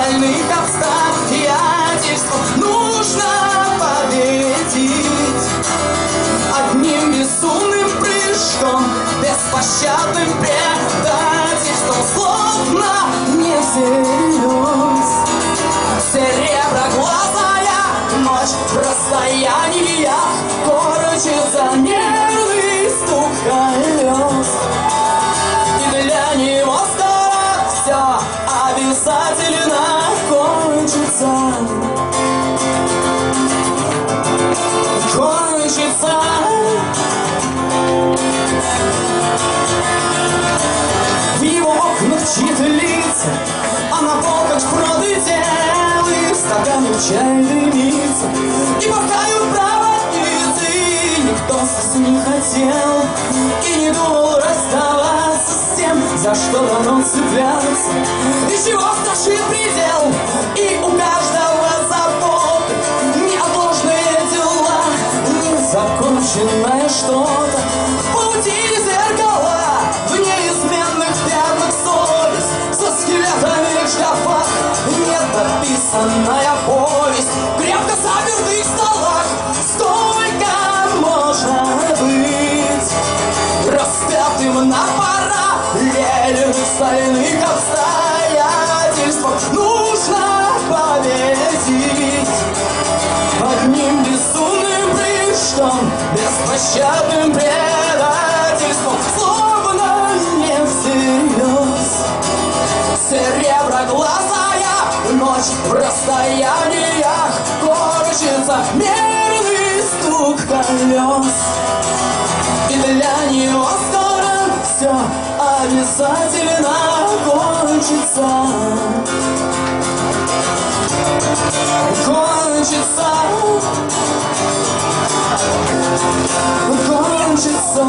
стальных обстоятельств нужно победить одним безумным прыжком, беспощадным предательством, словно не всерьез. Сереброглазая ночь в расстояниях, корчится нервный стук колес. И для него скоро все обязательно кончится. Кончится. В его окнах чьи-то лица, а на полках продытелы стаканы чай дымится, и махают проводницы. Никто здесь не хотел и не думал расставаться с тем, за что давно цеплялся. И чего страшит предел, и у каждого заботы неотложные дела, незаконченное что-то. В паутине зеркала, в неизменных пятнах совесть, со скелетами в шкафах недописанная повесть, крепко запертых столах. Сколько можно быть распятым на параллельных стальных обстоятельствах? Нужно победить одним безумным прыжком, беспощадным предательством, словно не всерьез. Сереброглазая ночь в расстояниях, корчится мерный стук колес. И для него скоро все обязательно кончится. Кончится. Кончится.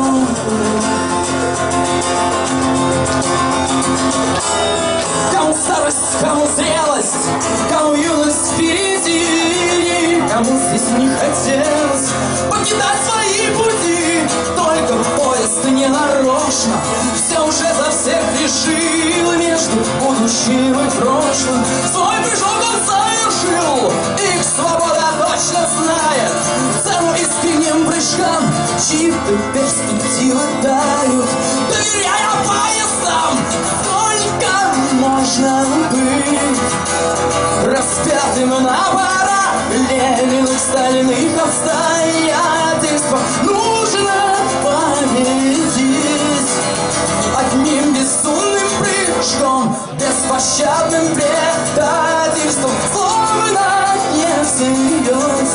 Кому старость, кому зрелость, кому юность впереди, кому здесь не хотелось покидать свои пути. Только поезд ненарочно все уже за всех решил, между будущим и прошлым свой прыжок он совершил. Их свобода точно знает цену искренним прыжкам, чьи-то перспективы дают, доверяя поездам. Только можно быть распятым на параллельных стальных обстоятельствах. Нужно победить одним безумным прыжком, беспощадным предательством, словно не всерьез.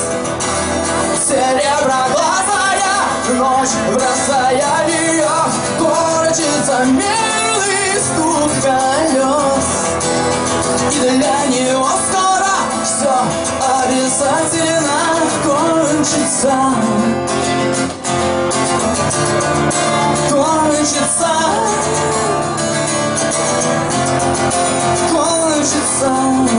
Сереброглазая ночь в расстояниях, корчится мерный стук колес. И для него скоро все обязательно кончится. Кончится. Кончится.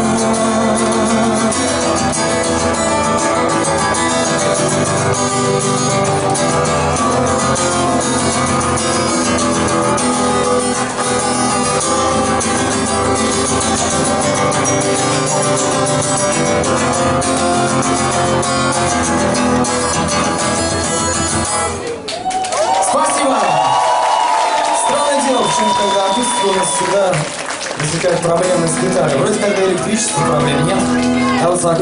Спасибо. Странное дело, почему-то когда акустика у нас всегда возникают проблемы с гитарой. Вроде как электрических проблем нет, а вот